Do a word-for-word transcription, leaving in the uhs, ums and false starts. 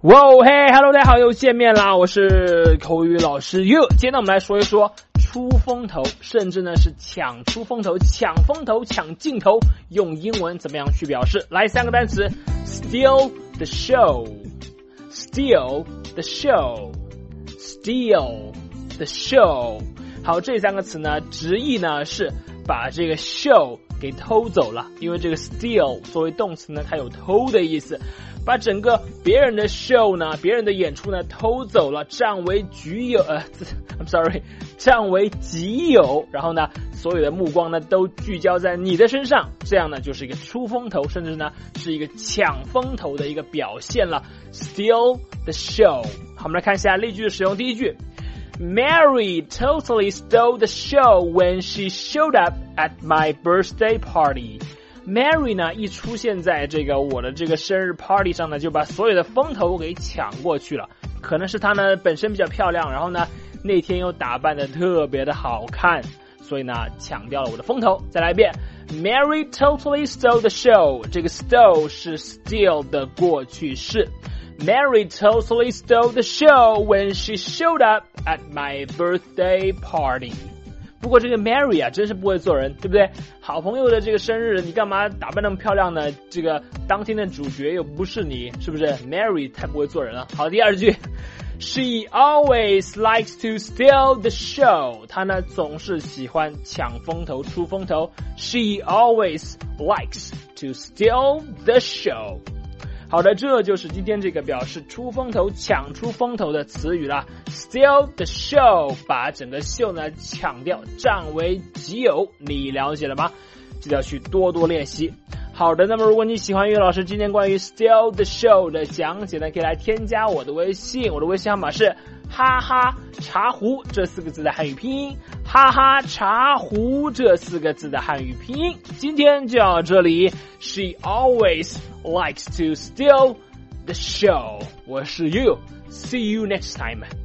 哇嘿 ，Hello， 大家好，又见面啦！我是口语老师 You。今天呢，我们来说一说出风头，甚至呢是抢出风头、抢风头、抢镜头，用英文怎么样去表示？来，三个单词 ：steal the show，steal the show，steal the show。好，这三个词呢，直译呢是把这个 show 给偷走了，因为这个 steal 作为动词呢，它有偷的意思。把整个别人的 show 呢，别人的演出呢偷走了，占为己有，呃 ，I'm sorry， 占为己有，然后呢，所有的目光呢都聚焦在你的身上，这样呢就是一个出风头，甚至呢是一个抢风头的一个表现了。Steal the show。好，我们来看一下例句的使用。第一句 ，Mary totally stole the show when she showed up at my birthday party。Mary 呢一出现在这个我的这个生日 party 上呢，就把所有的风头给抢过去了。可能是她呢本身比较漂亮，然后呢那天又打扮得特别的好看，所以呢抢掉了我的风头。再来一遍 Mary totally stole the show。 这个 stole 是 steal 的过去式。 Mary totally stole the show when she showed up at my birthday party。不过这个 Mary 啊真是不会做人，对不对？好朋友的这个生日你干嘛打扮那么漂亮呢？这个当天的主角又不是你，是不是？ Mary 太不会做人了。好，第二句 She always likes to steal the show。 她呢总是喜欢抢风头出风头。 She always likes to steal the show。好的，这就是今天这个表示出风头、抢出风头的词语啦。Steal the show， 把整个秀呢抢掉，占为己有，你了解了吗？记得要去多多练习。好的，那么如果你喜欢岳老师今天关于 Steal the show 的讲解呢，可以来添加我的微信，我的微信号码是哈哈茶壶这四个字的汉语拼音，哈哈茶壶这四个字的汉语拼音。今天就到这里。She always likes to steal the show。 我是 You， see you next time。